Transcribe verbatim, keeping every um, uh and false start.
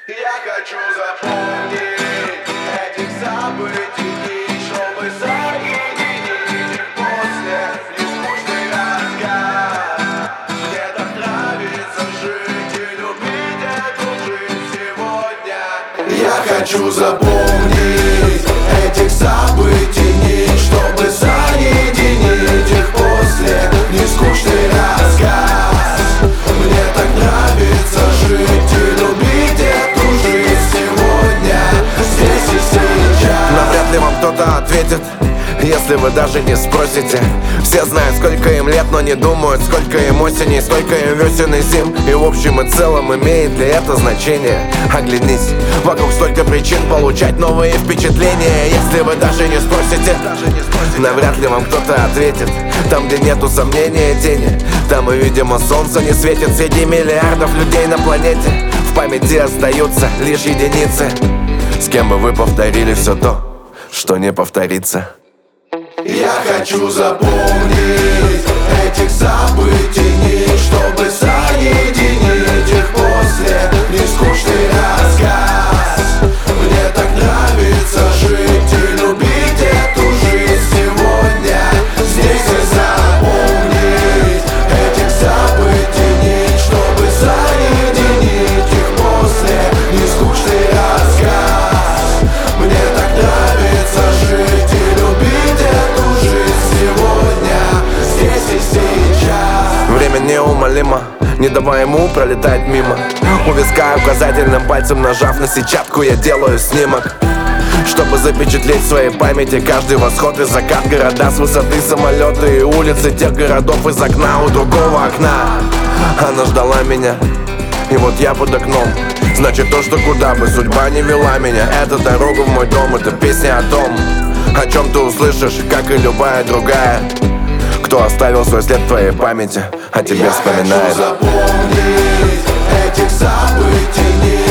Я хочу запомнить этих событий дни, чтобы соединить их после нескучный рассказ. Мне так нравится жить и любить эту жизнь сегодня. Я хочу запомнить этих событий дни, чтобы соединить их после нескучный рассказ. Мне так нравится жить и любить эту жизнь сегодня, здесь и сейчас. Навряд ли вам кто-то ответит, если вы даже не спросите. Все знают, сколько им лет, но не думают, сколько им осеней, сколько им весен и зим. И в общем и целом имеет ли это значение? Оглянись, вокруг столько причин получать новые впечатления. Если вы даже не спросите, навряд ли вам кто-то ответит. Там, где нету сомнения тени, там и, видимо, солнце не светит. Среди миллиардов людей на планете в памяти остаются лишь единицы, с кем бы вы повторили все то, что не повторится. Я хочу запомнить этих событий дни, чтобы соединить их после нескучный рассказ. Мне так нравится жить и любить эту жизнь сегодня, здесь и запомнить этих событий дни, чтобы соединить их после нескучный рассказ. Мне так нравится жить и любить эту сегодня, здесь и сейчас. Время неумолимо, не давая ему пролетать мимо. У виска указательным пальцем нажав на сетчатку, я делаю снимок, чтобы запечатлеть в своей памяти каждый восход и закат. Города с высоты, самолеты и улицы тех городов из окна у другого окна. Она ждала меня, и вот я под окном. Значит, то, что куда бы судьба не вела меня, это дорога в мой дом, это песня о том, о чем ты услышишь, как и любая другая, кто оставил свой след в твоей памяти, о тебе вспоминает. Я хочу запомнить этих событий дни,